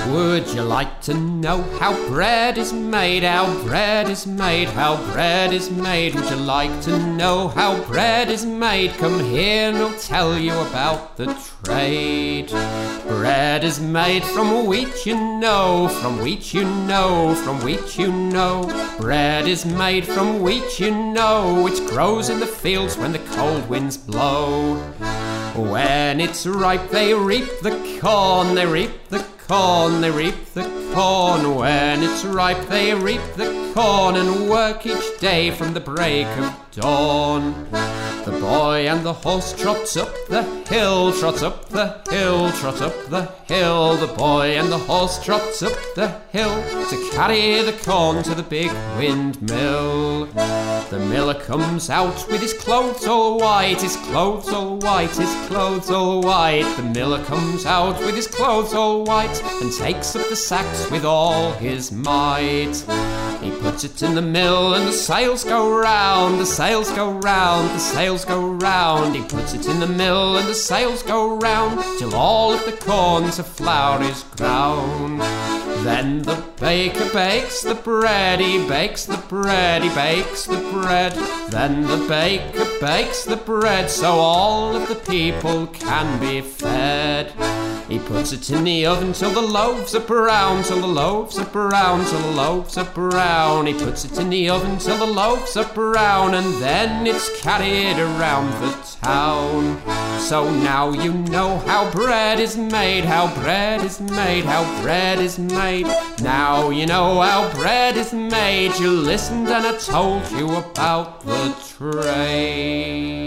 Would you like to know how bread is made? How bread is made? How bread is made? Would you like to know how bread is made? Come here and I'll tell you about the trade. Bread is made from wheat, you know, from wheat, you know, from wheat, you know. Bread is made from wheat, you know, which grows in the fields when the cold winds blow. When it's ripe they reap the corn, they reap the corn, they reap the corn. When it's ripe they reap the corn and work each day from the break of dawn. The boy and the horse trots up the hill, trots up the hill, trot up the hill. The boy and the horse trots up the hill to carry the corn to the big windmill. The miller comes out with his clothes all white, his clothes all white, his clothes all white. The miller comes out with his clothes all white and takes up the sacks with all his might. He puts it in the mill and the sails go round, the sails go round, the sails go round. He puts it in the mill and the sails go round till all of the corn to flour is ground. Then the baker bakes the bread, he bakes the bread, he bakes the bread. Then the baker bakes the bread so all of the people can be fed. He puts it in the oven till the loaves are brown, till the loaves are brown, till the loaves are brown. He puts it in the oven till the loaves are brown and then it's carried around the town. So now you know how bread is made, how bread is made, how bread is made. Now you know how bread is made. You listened and I told you about the trade.